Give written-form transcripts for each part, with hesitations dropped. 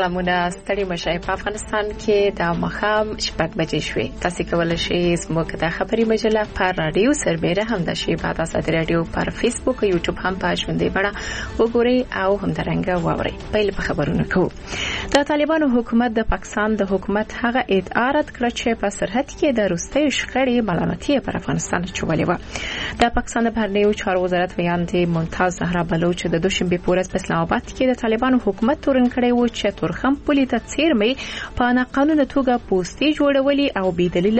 سلامونه ستړي مشای په افغانستان کې د مخام شپږ بجې شوې. تاسو کولای شئ زموږ د خبري مجله پر رادیو سربېره هم د شی بعد از رادیو پر فیسبوک او یوټیوب هم په ژوندۍ بڼه وګورئ او هم درنګ واورئ. پیل په خبرونه کوو. د طالبانو حکومت د پاکستان د حکومت هغه ادعا رد کړه چې په سرحد کې د روسي شخړې ملامتي پر افغانستان چولې و. د پاکستان د بهرنیو چارو وزارت ویاندې ممتاز زهرا بلوچ د دوشنبه پورز په اسلام آباد کې د طالبانو حکومت تورن کړی و چې تورخم پولی ته څیرمې په ناقانونه توګه پوسټي جوړولې او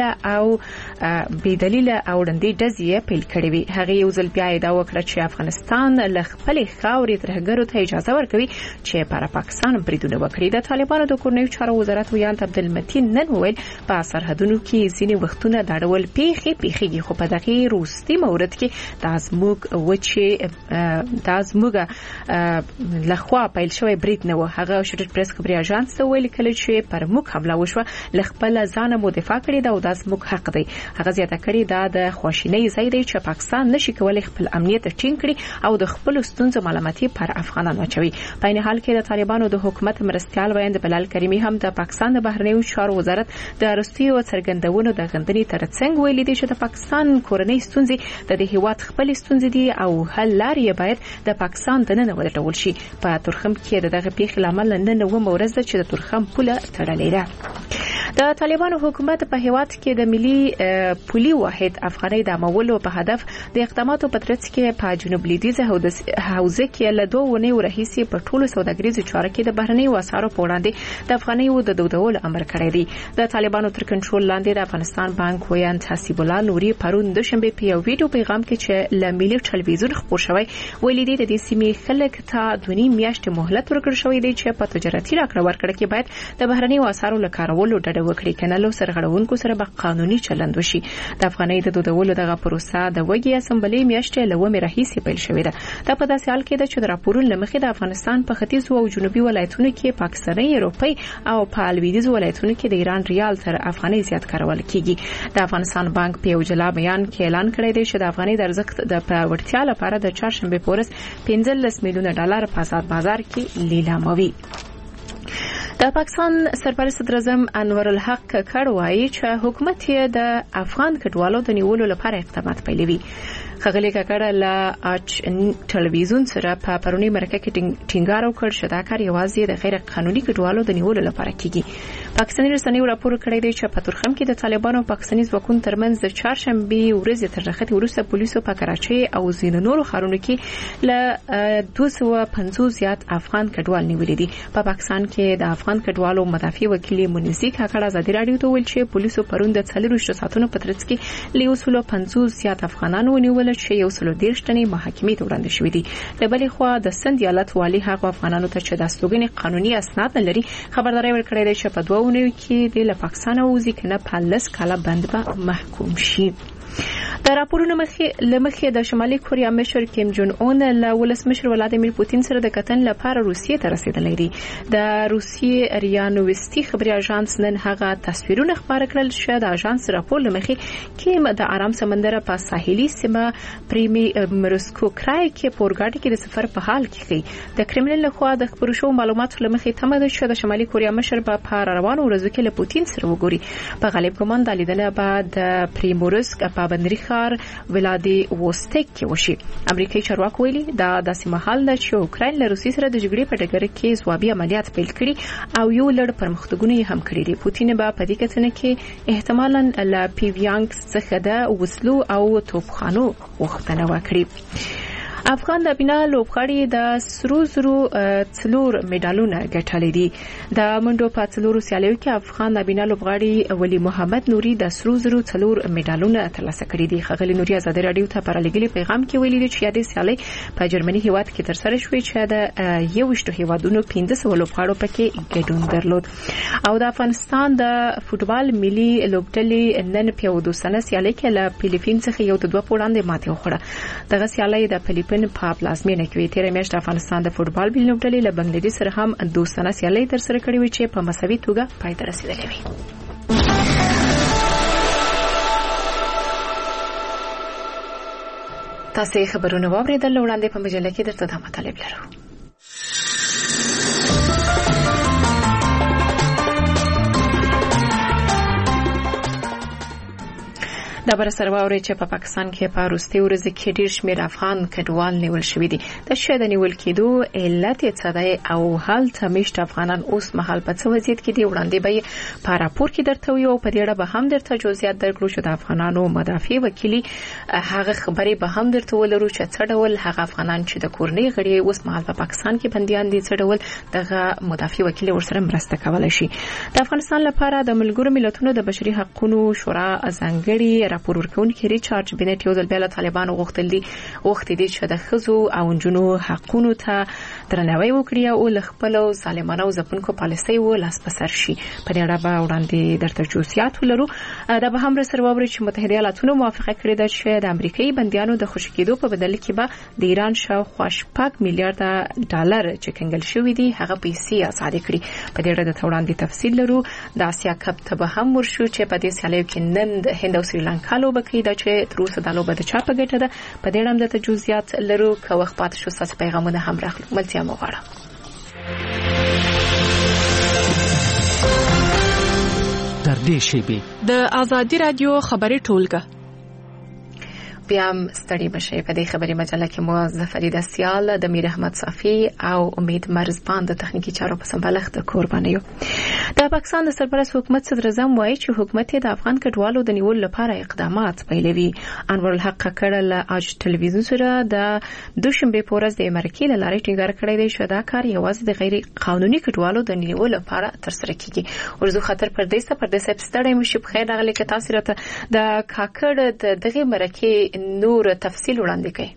بيدلیله او وړاندې ډزې پیل کړې وي. هغه یو ځل بیا ادعا وکړه چې افغانستان له خپل خاورې ترهګرو ته اجازه ورکوي چې پر پاکستان بریدونه وکړي. د طالبانو د کورنیو چارو وزارت ویاند عبدالمتین نن وویل په سرحدونو کې ځینې وختونه دا ډول پیښیږي خو په دغه روستي مورد کې د زموږ لخوا پیل شوی برید نه و. هغه شریف پریس خبري اژانس ته ویل کله چې پر موږ حمله وشوه لخپل ځان مو دفاع کړی دا او د زموږ حق دی. هغه زیاته کړی دا د خواشینۍ ځای دی چې پاکستان نشي کولای خپل امنیت ټینګ کړي او د خپل ستونزو ملامتي پر افغانانو اچوي. په این حال کې د طالبانو د حکومت مرستيال ویاند بلال کریمی هم د پاکستان د بهرنیو چارو وزارت د روسیې څرګندونو د غندنې ترڅنګ ویلي دی چې د پاکستان کورنۍ ستونزې د هیواد خپل ستونزې دي او حل لارې باید د پاکستان دننه ولټول شي. په تورخم کې دغه پیښې لامل نن و مورز چې د تورخم پوله تړلې ده. د طالبانو حکومت په هیواد کې د ملي پولي واحد افغاني د عملولو په هدف د اقداماتو په ترڅ کې په جنوب لویدیځ حوزه کې له 2 ونیو راهیسې په ټولو سوداګریزو چارو کې د بهرنیو اسعارو په وړاندې د افغانیو د دودولو امر کړی دی. د طالبانو تر کنټرول لاندې د افغانستان بانک ویاند حسیب الله نوري پرون دوشنبه په یو ویډیو پیغام کې چې ل ملي ټلویزیون خبر شوی ویلي دی د دې سیمې خلک ته 2 میاشتې مهلت ورکړل شوی دی چې په تجارتي راکړه ورکړه کې باید د بهرنیو اسعارو لکارولو ډډه وکړي کنه له سرغړونکو سره به قانوني چلند وشي. د افغاني د دودولو دغه پروسه د وګي اسمبلی میاشتې لومې راهیسې پیل شوې ده. دا په داسې حال کې ده چې د راپورونو لمخې د افغانستان په ختیځ او جنوبي ولایتونو کې پاکستاني روپی او په لویدیځ ولایتونو کې د ایران ریال تر افغاني زیات کارول کیږي. د افغانستان بانک په یو جلا بیان کې اعلان کړی دی چې د افغاني د ارزښت د پیاوړتیا لپاره د چهارشنبه پورز 15 میلیون ډالر په آزاد بازار کې لیلاموي. د پاکستان سرپرست صدر اعظم انور الحق کړه وایي چې حکومت یې د افغان کډوالو د نیولو لپاره اقدامات پیلوي. خغلی ککړه لا اچ ټلویزیون سره په پرونی مرکه کې ټینګار وکړ چې دا کار یوازې د غیر قانوني کډوالو د نیولو لپاره کیږي. پاکستاني رسنیو راپور کړی دی چې په تورخم کې د طالبانو پاکستاني ځواکونو ترمنځ د چهارشنبه ورځې تر نښتې وروسته پولیسو په کراچۍ او ځینو نورو ښارونو کې له 250 زیات افغان کډوال نیولې دي. په پاکستان کې د افغان کډوالو مدافع وکیل منیزی کاکړه ازادي رادیو ته ویل چې پولیسو پرون د 40 ساعتونو په ترڅ کې له 150 زیات افغانانو ونیول چې یو سلو دیرشتنی محاکمې ته وړاندې شوې دي. د بلې خوا د سند ایالت والی هغه افغانانو ته چې د استوګنې قانوني اسناد نه لري خبرداري ورکړې ده چې په 2 اونیو کې د پاکستان او ځکه نه په 10 کاله بند به محکوم شي. د راپورونو مخې د شمالي کوریا مشر کیم جون اون له ولسمشر ولادیمیر پوتین سره د کتن لپاره روسیې ته رسیدلی دی. د روسیې ریانووستی خبري اژانس نن هغه تصویرونه خبره کړل چې د اژانس راپور لمخې کیم د آرام سمندر په ساحلي سیمه پریمیرسکو کرای کې پورګاډي کې د سفر په حال کې د کرملین لخوا د خبرو شو معلوماتو لمخې تمه ده چې د شمالي کوریا مشر په روانو ورځو کې له پوتین سره وګوري. په غالب ګمان د لیدنه بعد د پریمورسک په بندري ښار ولادیوستک کې وشي. امریکایي چارواکو ویلي دا داسې مهال ده چې اوکراین له روسیې سره د جګړې په ډګر کې ځوابي عملیات پیل کړي او یو لړ پرمختګونه یې هم کړي دي. پوتین به په دې کتنه کې احتمالاً له پیویانګ څخه د وسلو او توپخانو غوښتنه وکړي. افغان نابینا لوبغاړي د سرو زرو څلور میډالونه ګټلي دي. د منډو په څلورو سیالیو کې افغان نابینا لوبغاړي ولی محمد نوري د سرو زرو څلور میډالونه ترلاسه کړي دي. خغلی نوري ازادي رادیو ته پر لګلي پیغام کې ویلي دي چې یادې سیالي په جرمني هیواد کې ترسره شوې چې د 21 هیوادونو 1500 لوبغاړو پکې ګډون درلود. او د افغانستان د فوتبال ملي لوبډلې نن په دوستانه سیالي کې له فلیپین څخه یو د 2 پوړاندې ماتې وخوړه. دغه سیالي د فلیپین په پلازمینه کې تیر میاشت افغانستان د فوتبال ملي لوبډلې له بنگلاديش سره هم دوستانه سیالي ترسره کړې و چې په مساوي توګه پای ته رسیدلې وي. تاسو خبرونه واوریدل وړاندې په مجله کې درته د مطالب لرو. د بر سرواوري چې په پاکستان کې په وروستي ورځ کې ډیر شمېر افغان کډوال نیول شوی دي. د شاید نیول کېدو علت څه دی او هلته مشت افغانان اوس مهال په څه وضعیت کې دي وړاندې به په راپور کې درته وي او په دې اړه به هم درته جزئیات درکړو چې د افغانانو مدافع وکیل هغه خبرې به هم درته ولرو چې څه ډول هغه افغانان چې د کورنۍ غړي اوس مهال په پاکستان کې بنديان دي څه ډول دغه مدافع وکیل ورسره مرسته کولای شي. د افغانستان لپاره د ملګرو ملتونو د بشري حقوقو شورا ځانګړي راپور ورکونکي ریچارډ بنټ یو ځل بیا له طالبانو غوښتل دي چې د ښځو او نجونو حقوقو ته درناوی وکړي او له خپل ظالمانه او ځپونکو پالیسۍ ولاس په سر شي. په دې اړه به وړاندې درته جزئیات ولرو. دا به هم سره واوري چې متحده ایالاتونو موافقه کړې ده چې د امریکایي بندیانو د خوشي کېدو په بدل کې به د ایران شاوخوا 8 میلیارډ ډالر چې کنګل شوی دي هغه پیسې آزاد کړي. په دې اړه د وړاندې تفصیل لرو. د آسیا کپ ته به هم ورشو چې په دې سیالیو کې نن هند او سریلانکا لوبه کوي دا چې تر اوسه د لوبه د چا په ګټه ده. په دې اړه هم د جزئیات لرو. که وخت پاتې شو تاسو پیغامونه هم راخلو. ملتیا مو غواړم. در دې شیبه د آزادی رادیو خبري ټولګه بیا هم ستړي بشئ. په دې خبري مجله کې موظف فرید اسیال د میر احمد صافی او امید مرزبان د تخنیکی چارو په سمبالښت قربانیو. د پاکستان د سرپرست حکومت صدر اعظم وایي چې حکومت د افغان کډوالو د نیولو لپاره اقدامات پیلوي. انور الحق ککړ له اج ټلویزیون سره د دوشنبه په ورځ د امریکای له لارې ټینګار کړی دی چې دا کار یوازې د غیر قانوني کډوالو د نیولو لپاره ترسره کیږي. ورزو خطر پردیسه ستړی مشي. په خیر راغلی که تاسو راته د ککړ دغه مرکه نور تفصیل وړاندې کړئ.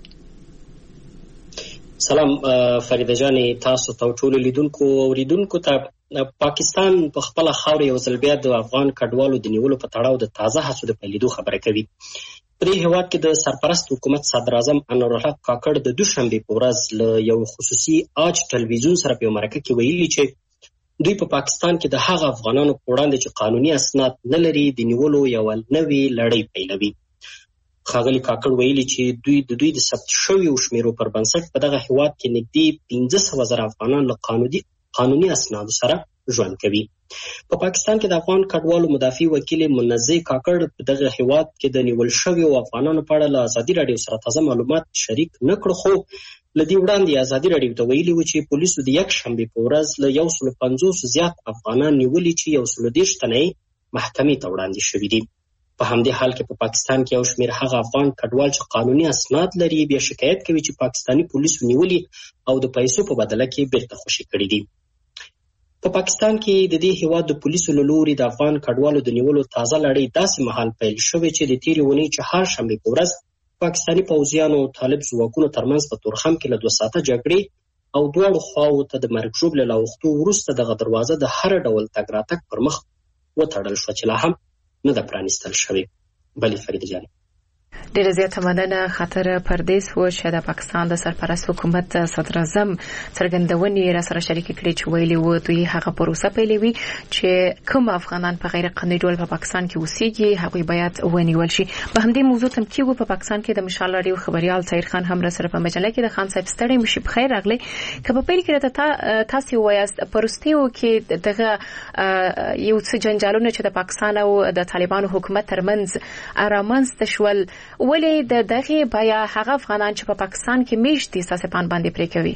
سلام فریده جانې، تاسو ته ټول لیدونکو او اوریدونکو ته پاکستان په خپل خاور یو ځل بیا د افغان کډوالو د نیولو په تړاو د تازه هڅو د پیلېدو خبره کوي. په دې هیواد کې د سرپرست حکومت صدر اعظم انور الحق کاکړ د دوشنبه په ورځ له یو خصوصي اج ټلویزیون سره په مرکه کې ویلي چې دوی په پاکستان کې د هغه افغانانو په وړاندې چې قانوني اسناد نه لري د نیولو یو نوې لړۍ پیلوي. ښاغلي کاکړ ویلي چې دوی د ثبت شویو شمیرو پر بنسټ په دغه هیواد کې نږدې 15,000 افغانان له قانوني اسنادو سره ژوند کوي. په پاکستان کې د افغان کډوالو مدافع وکیل منزه کاکړ په دغه هیواد کې د نیول شویو افغانانو په اړه له ازادي رادیو سره تازه معلومات شریک نه کړ، خو له دې وړاندې ازادي رادیو ته ویلي و چې پولیسو د یک شنبه په ورځ له 150 زیات افغانان نیولي چې 130 تنه محکمې ته وړاندې شوي دي. په همدې حال کې په پاکستان کې یو شمېر هغه افغان کډوال چې قانوني اسناد لري بیا شکایت کوي چې پاکستانی پولیسو نیولي او د پیسو په بدله کې بیرته خوشي کړي دي. په پاکستان کې د دې هیواد د پولیسو له لوري د افغان کډوالو د نیولو تازه لړۍ داسې مهال پیل شوې چې د تېرې اونۍ چهارشنبې په ورځ پاکستانی پوځیانو او طالب ځواکونو ترمنځ په تورخم کې له 2 ساعته جګړې او دواړو خواو ته د مرګ ژوبلې له اوښتو وروسته دغه دروازه د هر ډول تګ راتګ پر مخ وتړل شوه چې لا هم نه ده پرانیستل شوې. بلې فریده جانې، ډېر زیاته مننه. خطر پردیس و چې د پاکستان د سرپرست حکومت صدر اعظم څرګندونې را سره شریک کړي چې ویلي و دوی هغه پروسه پیلوي چې کوم افغانان په غیر قانوني ډول په پاکستان کې اوسېږي هغوی باید ونیول شي. په همدې موضوع تمکیږو په پاکستان کې د مشال راډیو خبريال طاهر خان هم را سره په مجله کې د خان صاحب ستړی مشي. په خیر راغلی. که په پیل کې تاسو وایاست پرستیو کې دغه یو څه جنجالونه چې د پاکستان او د طالبانو حکومت ترمنځ رامنځته شول ولې د دغه بیا هغه افغانان چې په پاکستان کې میشت دي ساسه پان باندې پرې کوي؟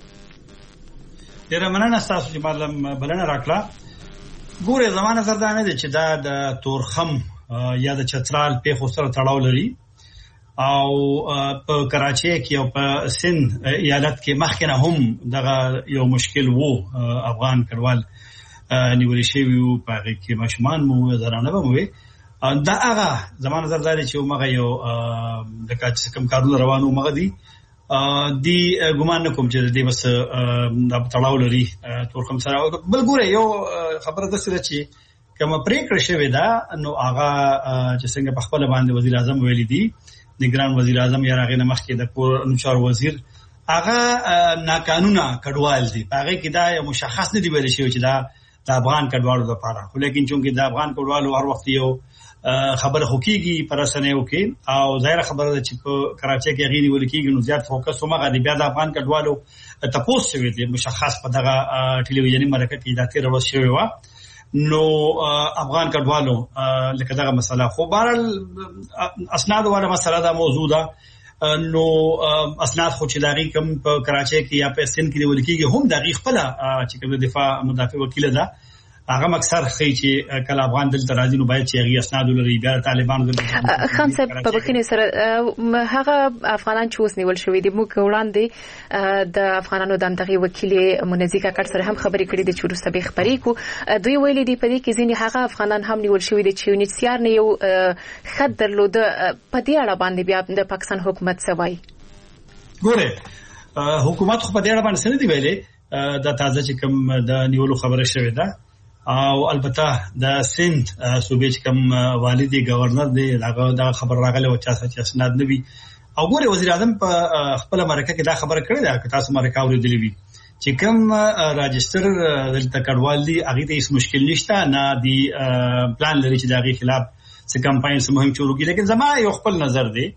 ډېر مننه تاسو چې بلنه راکړه. ګوره زمانه سره دا نه دي چې دا د تورخم یا د چترال پیښو سره تړاو لري او په کراچۍ کې او په سند ایالت کې مخکنه هم دغه یو مشکل وو. افغان کډوال نیول شوی وو، په هغه کې ماشومان مو زرانه به وي. دا هغه زمانه زرداري چې موږ یو د کوم کارونه روانو موږ دی ګمان نکوم چې دې بس د تړاو لري تورخم سره. بل ګوره یو خبره ده چې کوم پریکړه شوې ده نو هغه چې څنګه په خپل باندې وزیر اعظم ویلي دی نگران وزیر اعظم یا هغه مخکې د کور چار وزیر هغه ناقانونه کډوال دي. هغه کې دا یو مشخص نه دی ویل شوی چې دا د افغان کډوالو لپاره، خو لیکن چونکې د افغان کډوالو هر وخت یو خبره حقيقي پرسنه وکي او ظاهر خبره ده چې په کراچۍ کې غیري ولکېږي نو زیات فوکس هم غالي بیا د افغان کډوالو تاسو شوی دی مشخص په دغه ټلویزیونی مرکه کې د 13 ورځې شوی و. نو افغان کډوالو لکه دغه مسله خو بهر اسناد والا مسله دا موضوع ده نو اسناد خو چې داغي کم په کراچۍ کې یا په سند کې نیول کېږي هم داغي خپل چې کوم دفاع مدافع وکیل ده هغه اکثر خي چې کله افغان دلته راځي نو باید چې هغه اسناد لري بیا طالبان خان صاحب په بخینه سره هغه افغانان چې اوس نیول شوی دي موږ وړاندې د افغانانو د دغه وکیل منزی کاکړ سره هم خبرې کړې دي چې ورسته به خبرې کو دوی ویلي دي په دې کې ځینې هغه افغانان هم نیول شوی دي چې یونیسیار نه یو خط درلود په دې اړه باندې بیا د پاکستان حکومت سوای ګوره حکومت خو په دې اړه باندې څه دی ویلي د تازه چې کوم د نیولو خبره شوې ده او البته د سند صوبې چې کوم والدي گورنر دی هغه دا خبر راغله او چې اسناد نه وي او ګوره وزیر اعظم په خپل مرکه کې دا خبره کړې ده چې تاسو مرکه اورېدلې وي چې کوم راجستر دلته کډوال دي هغه ته هیڅ مشکل نشته نه دی پلان لري چې دغه خلاف څه کمپاین سم مهم شروع کړي لیکن زما یو خپل نظر دی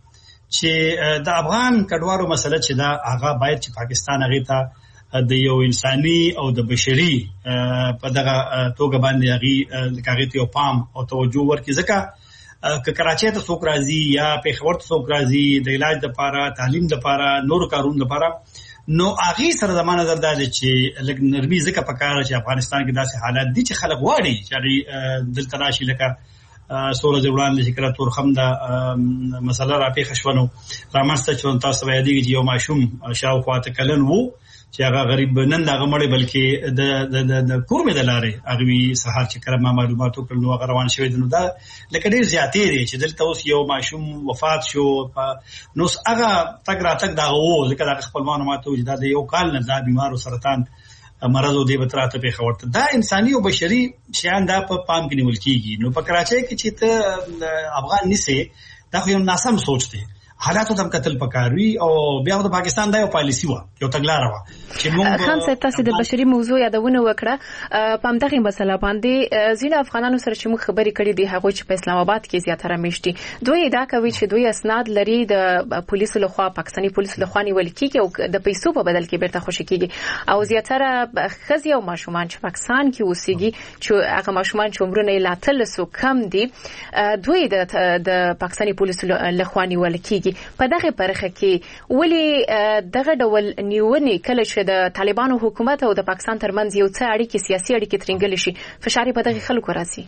چې د افغان کډوالو مسله چې دا هغه باید چې پاکستان هغه ته د یو انساني او د بشري په دغه توګه باندې هغه ته یو پام او توجه ورکړي ځکه که کراچۍ ته څوک راځي یا پېښور ته څوک راځي د علاج لپاره تعلیم لپاره نور کارونو لپاره نو هغه سره زمانه نظر دا چې لکه نرمي ځکه په کار چې افغانستان کې داسې حالات دي چې خلک واړي چې دلته راشي لکه سورج وړاندې چې کړه تورخم دا مسله را پیښ شونه رامنځته چې تاسو باید دي چې یو ماشوم شاوخوا ته کلن وو چې هغه غریب نن دغه مړی بلکې د کورمې د لارې هغه سهار چې کړه معلومات وکړل نو هغه روان شوی نو دا لکه ډیر زیاتې دي چې دلته اوس یو ماشوم وفات شو نو هغه تک را تک دا وو ځکه دا خپل معلومات وو چې دا د یو کال نه دا بیمار او سرطان مرض او دی بتراته په خورته دا انساني او بشري شیان دا په پام کې نیول کیږي نو په کراچۍ کې چې ته افغان نسه دا خو یو ناسم سوچ دی حالاتو تم قتل پکاروي او بیا د پاکستان د یو پالیسی و یو تګلار و چې موږ خان صاحب تاسو د بشري موضوع یادونه وکړه په همدغه مسله باندې ځینې افغانانو سره چې موږ خبرې کړې دي هغه چې په اسلام آباد کې زیاتره میشتي دوی دا کوي چې دوی اسناد لري د پولیسو لخوا پاکستاني پولیسو لخوا نیول کیږي او د پیسو په بدل کې بیرته خوشی کیږي او زیاتره خزي او ماشومان چې پاکستان کې اوسېږي چې هغه ماشومان چې عمرونه لا تل سو کم دي دوی د پاکستاني پولیسو لخوا نیول کیږي په دغه برخه کې ولی دغه ډول نیونې کله چې د طالبانو حکومت او د پاکستان ترمنځ یو څه اړیکې سیاسي اړیکې ترنګل شي فشار په دغه خلکو راځي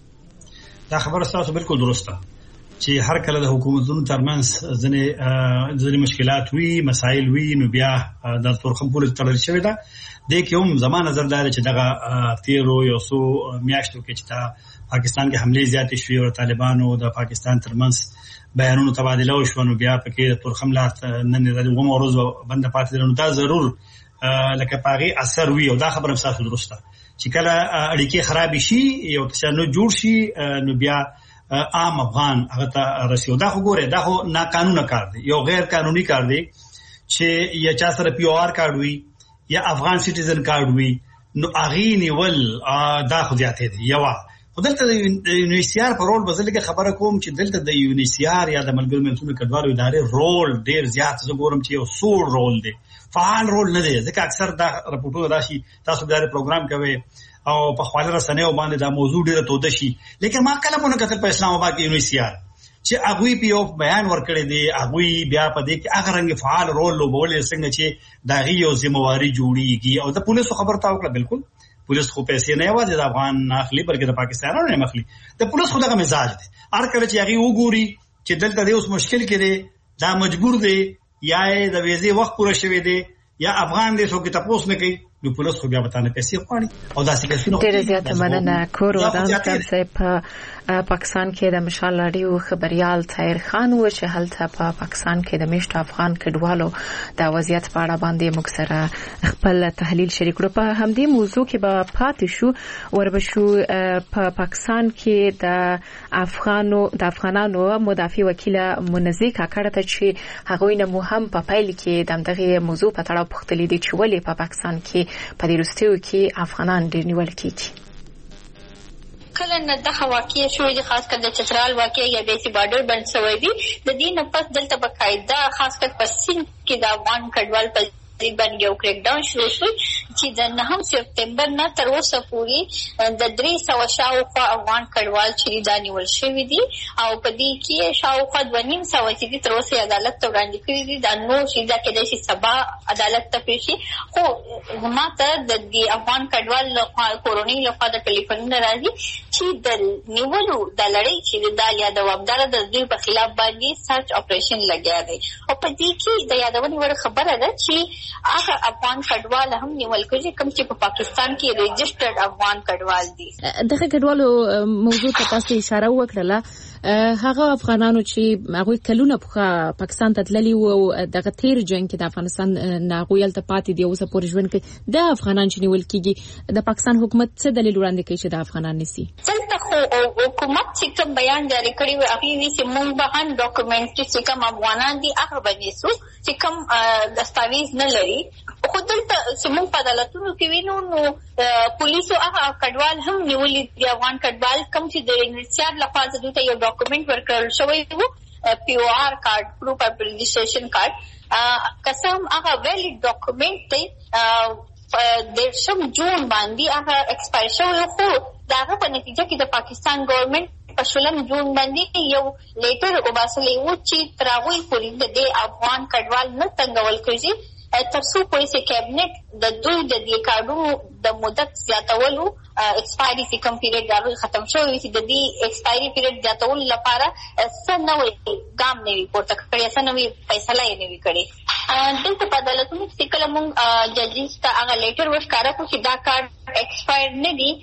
دا خبره تاسو بالکل درسته چې هر کله د حکومتونو ترمنځ ځینې مشکلات وي مسایل وي نو بیا د تورخم پولیس تړل شوی دا د کوم زمانه نظردار چې دغه تیرو یو سو میاشتو کې چې پاکستان کې حمله زیاتې شوې او طالبانو د پاکستان ترمنځ بیانونو تبادله وشونه بیا پکې تورخم لات نن د ومو روز بند پاتې نو دا ضرور لکه پاغي اثر وي او دا خبره تاسو درسته چې کله اړیکې خراب شي یو تشنج جوړ شي نو بیا عام افغان هغه ته رسیدو دا خو ګوره دا خو ناقانونه کار دی یو غیر قانوني کار دی چې یا چا سره پی او آر کارت وي یا افغان سټیزن کارت وي نو اغي نیول دا خو زیاتې دی یو دلته د یونیسیار په رول بزلګه خبره کوم چې دلته د یونیسیار یا د ملګرو ملتونو کډوالو ادارې رول ډیر زیات زه ګورم چې یو سور رول دی فعال رول نه دی ځکه اکثر دا راپورټونه راشي تاسو دا پروګرام کوي او په خپل رسنیو باندې دا موضوع ډیره توده شي لیکن ما کله مونږ کتل په اسلام آباد کې یونیسیار چې هغه پی او بیان ورکړی دی هغه بیا په دې کې هغه رنګ فعال رول لوبول څنګه چې دا یو ذمہواری جوړیږي او د پولیسو خبر تا وکړه بالکل پولیس خو پیسې نه یوازې د افغان اخلي بلکې د پاکستانونو نه اخلي د پولیس خو دغه مزاج دی هر کله چې هغه وګوري چې دلته د اوس مشکل کې دی دا مجبور دی یا د ویزې وخت پوره شوی دی یا افغان دې څوک تاسو نه کوي نو پولیس خو بیا وتانه پیسې خوړي او داسې کسونه ډېر زیات مننه کور ودان صاحب په پاکستان کې د مشال راډیو خبريال طاهر خان و چې هلته په پاکستان کې د میشت افغان کډوالو د وضعیت په اړه باندې موږ سره خپل تحلیل شریک کړو په همدې موضوع کې به پاتې شو وربشو په پاکستان کې د افغانانو مدافع وکیل منزی کاکړ ته چې هغه نه مهم په پایل کې دغه موضوع په اړه پوښتنه دي چې ولې په پاکستان کې په دې وروستیو کې افغانان ډېر نیول کېږي کله نه د واقعي شوې دي خاص کر د چترال واقعي یا بیسي بارډر بند شوی دی د دې نه پس دلته بقاعده خاص کر په سین کې د افغان کډوال په باندې یو کریک ډاون شروع شو چې د 9 سپتمبر نه تر اوسه پورې د 300 شاوخوا افغان کډوال چې دا نیول شوي دي او په دې کې شاوخوا 250 چې تر اوسه عدالت ته وړاندې کړي دي. دا نو چې دا کېدای شي سبا عدالت ته پیش شي. خو ماته د دې افغان کډوال لخوا کورونی لخوا د ټلیفون راځي چې د نیولو د لړۍ چې د یادوابدار د دوی په خلاف باندې سرچ اپریشن لګیا دی او په دې کې د یادونې وړ خبره ده چې هغه افغان کډوال هم نیول کېږي کوم چې په پاکستان کې ريجسترډ افغان کډوال دي. دغه کډوالو موضوع ته تاسو اشاره وکړه. هغه افغانانو چې هغه کلونه په پاکستان ته تللي وو دغه تیر جنگ کې د افغانستان ناغویل ته پاتې دی اوسه پورې ژوند کوي د افغانان چې نیول کېږي د پاکستان حکومت څه دلیل وړاندې کوي چې د افغانان نسی څنګه خو حکومت چې کوم بیان جاری کړی و هغه وی چې موږ به هم ډاکومنټ چې کوم افغانان دي هغه باندې چې کوم دستاویز نه لري. خو دلته چې موږ په عدالتونو کې وینو نو پولیسو هغه کډوال هم نیولي دي افغان کډوال کوم چې د انګلیسیان لخوا دلته یو ډاکومنټ ورکړل شوی وو POR کارت پروف اف رجسټریشن کارت قسم هغه ویلیډ ډاکومنټ دی د شم جون باندې هغه ایکسپایر شوی خو داغه په نتیجه کې د پاکستان ګورنمنت په 16 جون باندې یو لیټر وباسلی و چې تراوی پولیس د افغان کډوال نه تنګول کېږي تر څو پولیس کابینټ د دوی د دې کارونو د مدت زیاتولو ایکسپایری چې کوم پیریډ دا ختم شوی چې د دې ایکسپایری پیریډ زیاتولو لپاره څه نوې ګام نه وي پورته کړی څه نوې فیصله یې نه وي کړې. دلته په عدالتونو کې کله موږ ججز ته هغه لیټر ورکاره کړو چې دا کارت ایکسپایر نه دي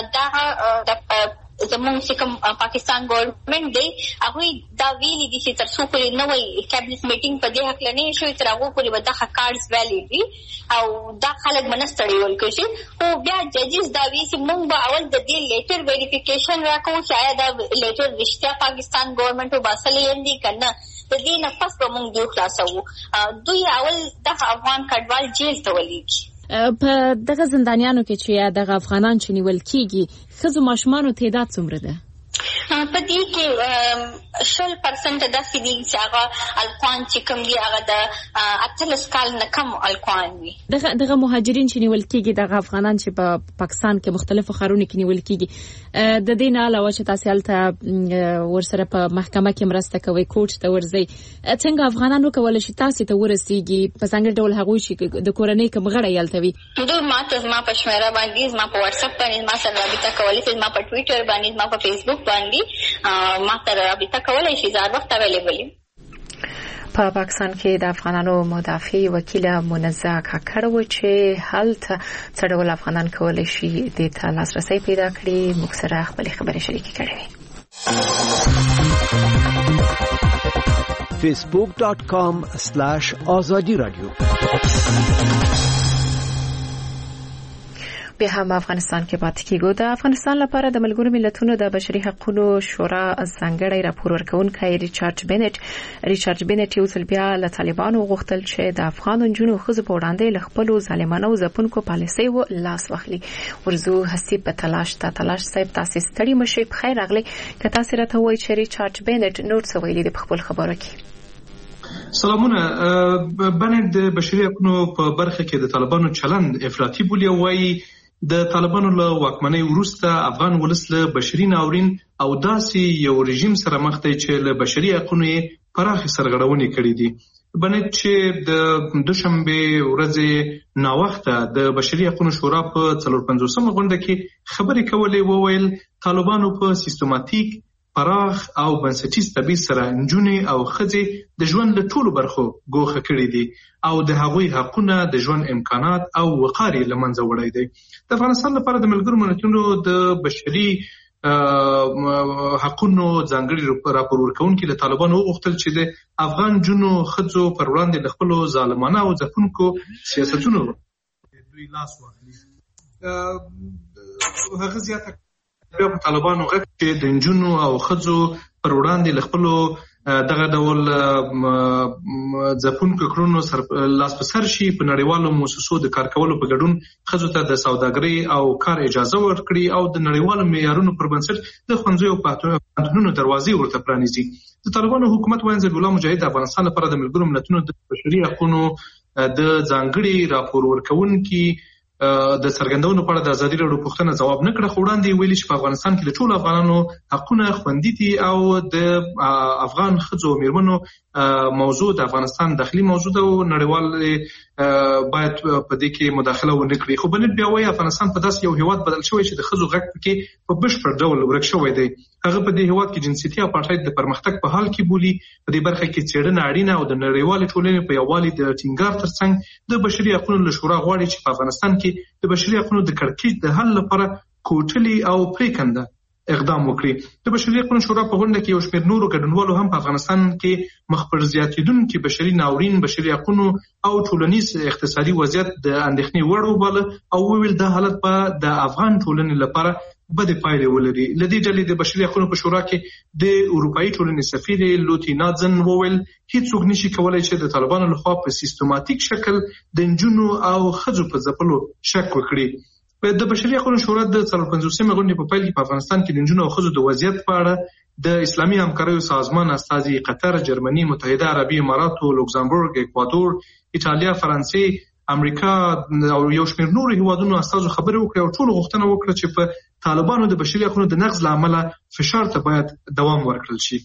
دا زموږ چې کوم پاکستان ګورنمنت دی هغوی دا ویلي دي چې تر څو پورې نوی کابینټ میټینګ په دې هکله نه شوی تر هغو پورې به دغه کارډز ویلیډ وي او دا خلک به نه ستړي ول کېږي. خو بیا ججز دا وایي چې موږ به اول د دې لیټر ویریفیکیشن راکوو چې آیا دا لیټر رښتیا پاکستان ګورنمنټ وباسلی دي که نه. د دې نه پس به موږ دوی خلاصوو. دوی اول دغه افغان کډوال جیل ته ولیږي. په دغه زندانیانو کې چې دغه افغانان چې نیول کېږي ښځو ماشومانو تعداد څومره ده؟ په دې کې 100% داسې دي چې هغه الکوان چې کوم دي هغه د 18 کال نه کم الکوان وي. دغه مهاجرین چې نیول کېږي دغه افغانان چې په پاکستان کې مختلفو ښارونو کې نیول کېږي د دې نه علاوه چې تاسو هلته ورسره په محکمه کې مرسته کوي کوټ ته ورځي څنګه افغانان وکولای شي تاسو ته ورسیږي په څنګه ډول هغوی چې د کورنۍ کوم غړي یالته وي؟ دوی ما په شمیره باندې ما په واتس اپ باندې ما سره رابطه کولی شي ما په ټویټر باندې ما په فیسبوک باندې ما سره رابطه کولی شي زار وخت اویلیبل. په پاکستان کې د افغانانو مدافع وکیل منزه کاکړ و چې هلته څه ډول افغانان کولی شي دې ته لاسرسی پیدا کړي موږ سره خپلې خبرې شریکې کړې وي. facebook.com/azadi radio به هم افغانستان کې پاتې کېږو. د افغانستان لپاره د ملګرو ملتونو د بشري حقوقو شورا ځانګړی راپور ورکونکی ریچارډ بینټ یو ځل بیا له طالبانو غوښتل چې د افغان نجونو ښځو په وړاندې له خپلو ظالمانه او ځپونکو پالیسیو لاس واخلي. ورزو هستی په تلاش صاحب تاسو ستړي مشي په خیر راغلي که تاسو راته وایي چې ریچارډ بینټ نور څه ویلي د خپل خبرو کې. سلامونه. بنې د بشري حقوقو په برخه کې د طالبانو چلند افراطي بولي او وايي د طالبانو له واکمنۍ وروسته افغان ولس له بشري ناورین او داسې یو رژیم سره مخ دی چې له بشري حقوقو پراخې سرغړونې کړې دي. بنې چې د دوشنبه ورځ ناوخته د بشري حقوقو شورا په 450مه غونډه کې خبرې کولې وویل طالبانو په سیستماتیک پراخ او بنسټیز تبعیض سره نجونې او ښځې د ژوند له ټولو برخو ګوښه کړې دي او د هغوی حقونه د ژوند امکانات او وقار یې له منځه وړی دی. د افغانستان لپاره د ملګرو ملتونو د بشري حقونو ځانګړي راپور ورکونکي له طالبانو وغوښتل چې د افغان جنو ښځو پر وړاندې د خپلو ظالمانه او ځپونکو سیاستونو دوی لاس واخلي. هغه زیاته بیا په طالبانو غږ چې د نجونو او ښځو پر وړاندې له خپلو دغه ډول ځپونکو کړنو لاس په سر شي په نړیوالو مؤسسو د کار کولو په ګډون ښځو ته د سوداګرۍ او کار اجازه ورکړي او د نړیوالو معیارونو پر بنسټ د ښوونځیو او پوهنتونونو دروازې ورته پرانیزي. د طالبانو حکومت وایي ذبیح الله مجاهد د افغانستان لپاره د ملګرو ملتونو د بشري حقوقو د ځانګړي راپور ورکونکي د څرګندونو په اړه د ازادي راډیو پوښتنه ځواب نه کړه، خو وړاندې ویلي چې په افغانستان کې د ټولو افغانانو حقونه خوندي دي او د افغان ښځو او میرمنو موضوع د افغانستان داخلي موضوع ده او نړیوال باید په دې کې مداخله ونه کړي. خو بل بیا وایي افغانستان په داسې یو هیواد بدل شوی چې د ښځو غږ پکې په بشپړ ډول ورک شوی دی. هغه په دې هیواد کې جنسیتي اپارټایډ د پرمختګ په حال کې بولي. په دې برخه کې څېړنه اړینه او د نړیوالې ټولنې په یووالي د ټینګار ترڅنګ د بشري حقوقو له شورا غواړي چې په افغانستان کې د بشري حقوقو د کړکېچ د حل لپاره کوټلي او پریکنده اقدام وکړي. د بشري حقوقو شورا په غونډه کې یو شمېر نورو ګډونوالو هم په افغانستان کې مخ پر زیاتېدونکي بشري ناورین، بشري حقوقو او ټولنیز اقتصادي وضعیت د اندېښنې وړ وباله او وویل دا حالت به د افغان ټولنې لپاره بدې پایلې ولري. له دې ډلې د بشري حقوقو په شورا کې د اروپایي ټولنې سفیر لوتی نادزن وویل هیڅوک نشي کولای چې د طالبانو لخوا په سیستماتیک شکل د نجونو او ښځو په ځپلو شک وکړي. د بشري حقوقو شورا د 45مې غونډې په پیل کې په افغانستان کې د نجونو او ښځو د وضعیت په اړه د اسلامي همکاریو سازمان استازي قطر، جرمني، متحده عربي اماراتو، لوکزامبورګ، اکوادور، ایټالیا، فرانسې، امریکا او یو شمېر نورو هیوادونو استازو خبرې وکړې او ټول غوښتنه وکړه چې په طالبانو د بشري حقوقو د نقض له امله فشار ته باید دوام ورکړل شي.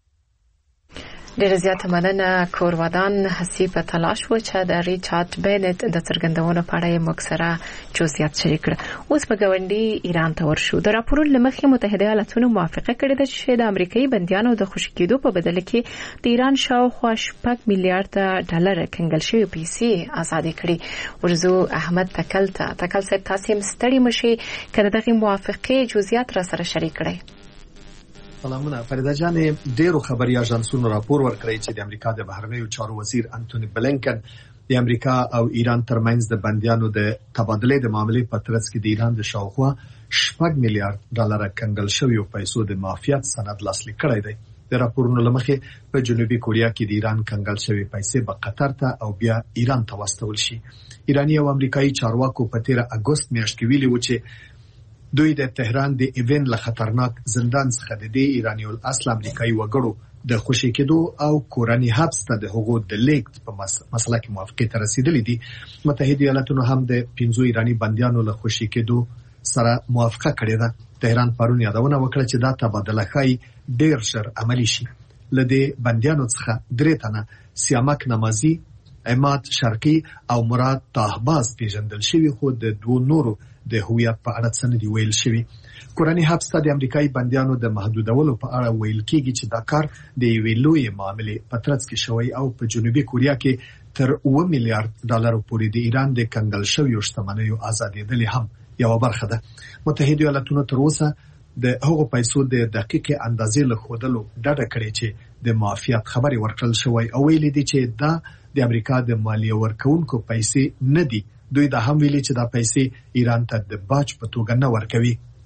ډېر زیات مننه کورودان حسی په تلاش و چې د ریچارډ بینټ د څرګندونو په اړه موږ سره جزئیات شریک کړ. اوس په ګاونډي ایران ته ورشو. د راپورونو لمخې متحده ایالاتونو موافقه کړې ده چې د امریکایي بندیانو د خوشي کېدو په بدل کې د ایران شاوخوا 6 میلیارډ ډالر کنګل شوی پیسې آزاد کړي. ورزو احمد تکل صاحب تاسو هم ستړي مشي کړه دغه موافقه جزئیات را سره شریک کړئ. سلامونه فریده جان. ډیرو خبري اژانسونو راپور ورکړی چې د امریکا د بهرنیو چارو وزیر انټونی بلینکن د امریکا او ایران ترمنځ د بندیانو د تبادلې د معاملې په ترڅ کې د ایران د شاوخوا 6 میلیارډ ډالر کنګل شویو پیسو د معافیت سند لاسلیک کړی دی. د راپورونو لمخې په جنوبي کوریا کې د ایران کنګل شوی پیسې به قطر ته او بیا ایران ته واستول شي. ایرانی او امریکایي چارواکو په 13 اگست میاشت کې ویلي و چې دوی د تهران د ایون له خطرناک زندان څخه د ایرانی الاصل امریکایي وګړو د خوشي کېدو او کورنۍ حبس ته د حقوق د لیکت په مسله کې موافقه ته رسیدلې دي. متحده ایالاتونو هم د 15 ایرانی بندیانو له خوشي کېدو سره موافقه کړې ده. تهران پرون یادونه وکړه چې دا تبادله خای ډیر ژر عملی شي. لدې بندیانو څخه 3 تنه سیامک نمازي، عماد شرقي او مراد طاهباز پیژندل شوی، خو د 2 نورو د هویت په اړه څه نه دی ویل شوی. کورنۍ حبس ته د امریکایي بندیانو د محدودولو په اړه ویل کېږي چې دا کار د یوې لویې معاملې په ترڅ کې شوی او په جنوبي کوریا کې تر 9 میلیارډ ډالر پورې د ایران د کنګل شویو شتمنیو آزادېدل هم یو برخه ده. متحده ایالاتونو تر اوسه د هغو پیسو د دقیق اندازې له ښودلو ډډه کړې چې د معافیت خبرې ورکړل شوی او ویلي دي چې دا د امریکا د مالیه ورکونکو پیسې نه دي. دوی دا هم ویلي چې دا پیسې ایران ته د باج په توګه نه ورکوي.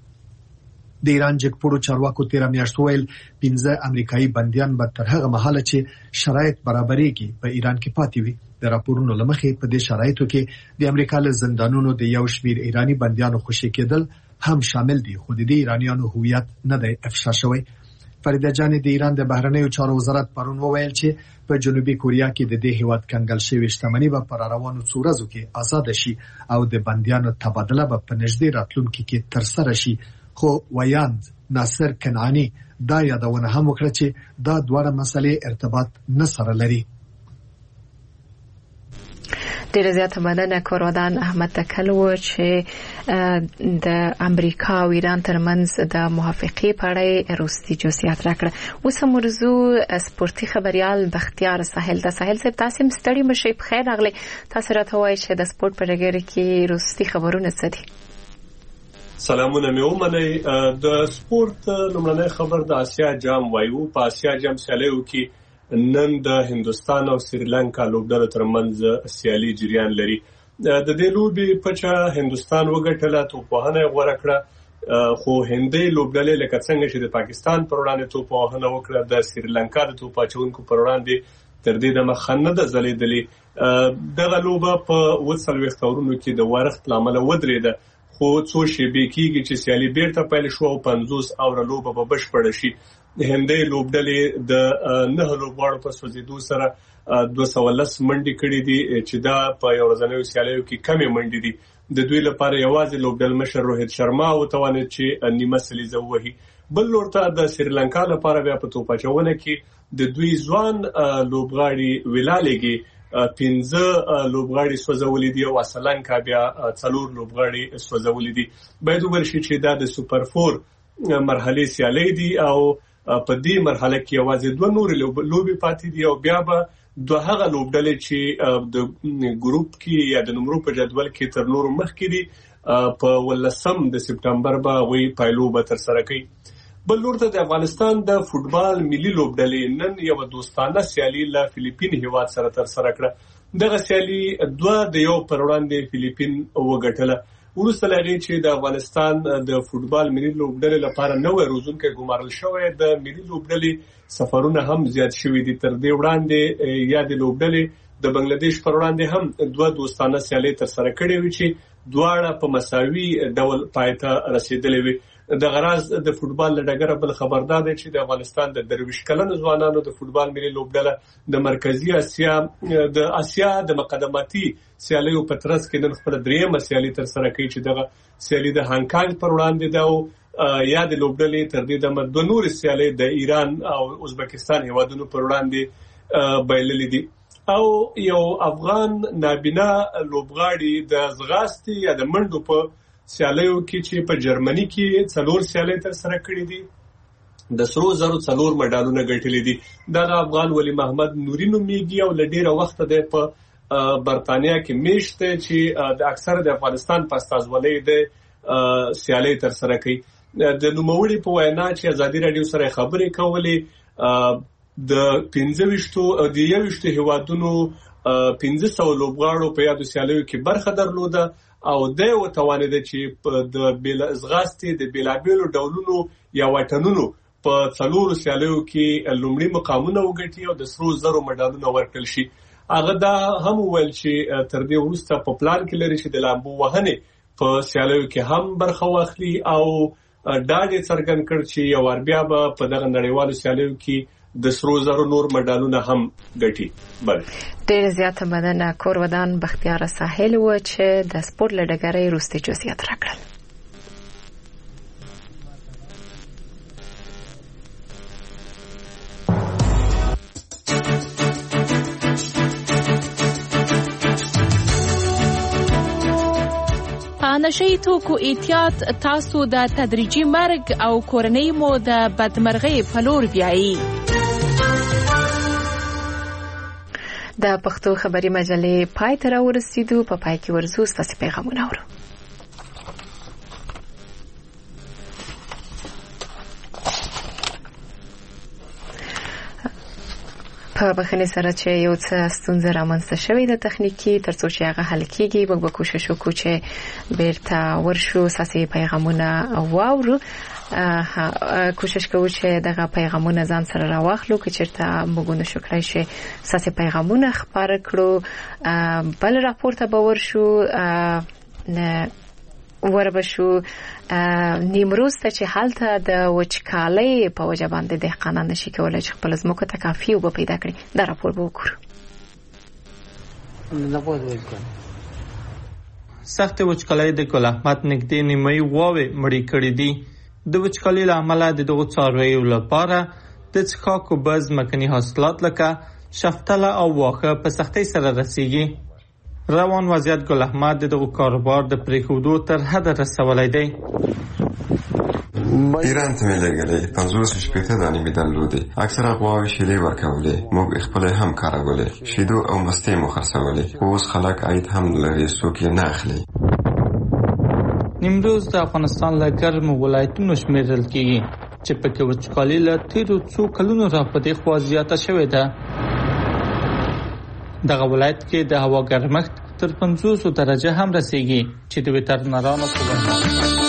د ایران جګپوړو چارواکو 13 میاشت ویل 15 امریکایي بندیان به تر هغه مهاله چې شرایط برابرېږي په ایران کې پاتې وي. د راپورونو لمخې په دې شرایطو کې د امریکا له زندانونو د یو شمېر ایرانی بندیانو خوشي کېدل هم شامل دي، خو د ایرانیانو هویت نه دی افشا شوی. فریده جان د ایران د بهرنیو چارو وزارت پرون وویل چې په جنوبي کوریا کې د دې هیواد کنګل شوی شتمنۍ به پر روانو څو ورځو کې آزاد شي او د بندیانو تبادله به په نږدې راتلونکي کې ترسره شي. خو ویاند ناصر کنعانی دا یادونه هم وکړه چې دا دواړه مسلې ارتباط نه سره لري. ډیره زیاته مننه کورودان احمد تکل و چې د امریکا او ایران ترمنځ د موافقې په اړه وروستي جزئیات راکړه. اوس موضوع سپورتي خبريال بختیار ساحل د ساحل صاحب تاسو هم ستړي مشي په خیر راغلي. تاسو راته وایئ چې د سپورت په ډګر کې وروستي خبرونه څه دي؟ سلامونه مې ومنئ. د سپورت لومړنی خبر د آسیا جام وایو. په آسیا جام سیالیو کې نن د هندستان او سریلانکا لوبډلو ترمنځ سیالي جریان لري. د دې لوبې پچا هندستان وګټله، توپوهنه غوړه کړه، خو هندي لوبډلې لکه څنګه چې د پاکستان پر وړاندې توپوهنه وکړه، د سریلانکا د توپاچونکو پر وړاندې تر دې د مخنه د زلیدلې. دغه لوبه په 40 اورونو کې د ورښت لامل ودرېده، خو څو شیبې کېږي چې سیالي بیرته پیل شو او 50 اوره لوبه به بشپړه شي. هندۍ لوبډلې د 9 لوبغاړو په سوځېدو سره 210 منډي کړې دي چې دا په یو ورځنیو سیالیو کې کمې منډي دي. د دوی لپاره یوازې لوبډل مشر روهیت شرما وتوانید چې نیمه سلیزه ووهي. بل لور ته د سریلانکا لپاره بیا په توپ اچونه کې د دوی ځوان لوبغاړي ویلالېږي 15 لوبغاړي سوځولې دي او سریلانکا بیا 4 لوبغاړي سوځولې دي. باید وګورئ چې دا د سوپر 4 مرحله سیالي دي او په دې مرحله کې یوازې 2 نور لوبي پاتې دي او بیا به دوه هغه لوبډلې چې د ګروپ کې یا د نمبر په جدول کې تر نورو مخکې دي په 18 د سپټمبر به وی پایلو به تر سره کوي. بل لور ته د افغانستان د فوتبال ملي لوبډلې نن یو دوستانه سیالي له فلیپین هیواد سره تر سره کړه. دغه سیالي 2 د یو پر وړاندې فلیپین وګټله. وروسته لري چې د افغانستان د فوتبال ملي لوبډلې لپاره نوې روزونکو ګمارل شوې د ملي لوبډلې سفرونه هم زیات شوي دي. تر دې وړاندې یا د لوبډلې د بنگلاديش پر وړاندې هم 2 دوستانه سیالي تر سره کړې وي چې دواړه په مساوي ډول پایته رسیدلې وي. د غراز د فوتبال لډګر بل خبردار دی چې د افغانستان د 23 کلنو ځوانانو د فوتبال ملي لوبډله د مرکزی اسیا د مقدماتي سیالیو په ترڅ کې نن خپل درېمه سیالي تر سره کوي چې دغه سیالي د هانګ کانګ پر وړاندې ده او یا د لوبډلې تر دې د دوه نور سیالي د ایران او ازبکستان هیوادونو پر وړاندې بایللې دي. او یو افغان نابینا لوبغاړي د ځغاستې یا د منډو په سیالیو کې چې په جرمني کې 4 سیالي تر سره کړې دي د سرو زرو 4 مډالونه ګټلې دي. دا افغان ولی محمد نوري نومېږي او لډیره وخت د په برتانیا کې میشته چې د اکثره د افغانستان په استازولۍ د سیالي تر سره کوي. د نوموړي په وینا چې ازادي رادیو سره خبرې کولې د 15 هیوادونو 1500 لوبغاړو په یادو سیالیو کې برخه درلوده او د وتوانید چې د بیلازغاستې د بیلابیلو ډولونو یا وطنونو په 4 سیالیو کې لومړی مقامونه وګټي او د سرو زرو مډالونه ورکړل شي. هغه دا هم ویل چې تر دې وروسته په پلان کې لري چې د لامبو وهنې په سیالیو کې هم برخه واخلي او دا دې څرګند کړ چې یو ور بیا په دغه نړیوالو سیالیو کې د سرو زرو نور مډالونه هم ګټي. بل ډېر زیاته مننه کورودان بختیار ساحل و چې د سپورت لډګرۍ روستي جزئیات راکړل. نشئی توکو احتیاط تاسو د تدریجي مرګ او کورنۍ مو د بدمرغۍ په لور بیایي. د پښتو خبري مجلې پای ته راورسېدو. په پای کې ورزو ستاسو پیغامونه اورو. په بخښنې سره چې یو څه ستونزه رامنځته شوې ده تخنیکی ترڅو چې هغه حل کیږي موږ به کوشش وکړو چې بیرته ورشو ساسي پیغامونه واورو. کوشش کوو چې دغه پیغامونه ځان سره راواخلو که چېرته موږ نشو کړای شي ساسي پیغامونه خپاره کړو. بل راپورته به ورشو وربشو نیمروز ته چې حالته د وچکالۍ په وجه باندې دهقانان نشي کولای چې خپل ځمکو ته کافي اوبه پیدا کړي. دا راپور به وګورو. سخت وچکالۍ د ګل احمد نږدې نیمه غواوې مړې کړې دي. د وچکالۍ له امله د دغو څارویو لپاره د څښاک اوبه ځمکني حاصلات لکه شفتله او واښه په سختۍ سره رسیږي. روان وضعیت ګل احمد دغه کاروبار د پریښودو تر حد رسولی دی. ایران ته مې لګلې 560 دانې مې درلودې. اکثره غواوې شیدې ورکولې. موږ خپل هم کارولې. شیدو او مستې مو خرڅولې. اوس خلک عاید هم لري څوک یې نه اخلي. نیمروز د افغانستان له ګرمو ولایتونو شمیرل کېږي چې پکې وچکالي له تیرو څو کلونو راپدې خوا زیاته شوې ده. دغه ولایت کې د هوا ګرمښت تر 50 درجه هم رسیږي چې د وترنرانو په وینا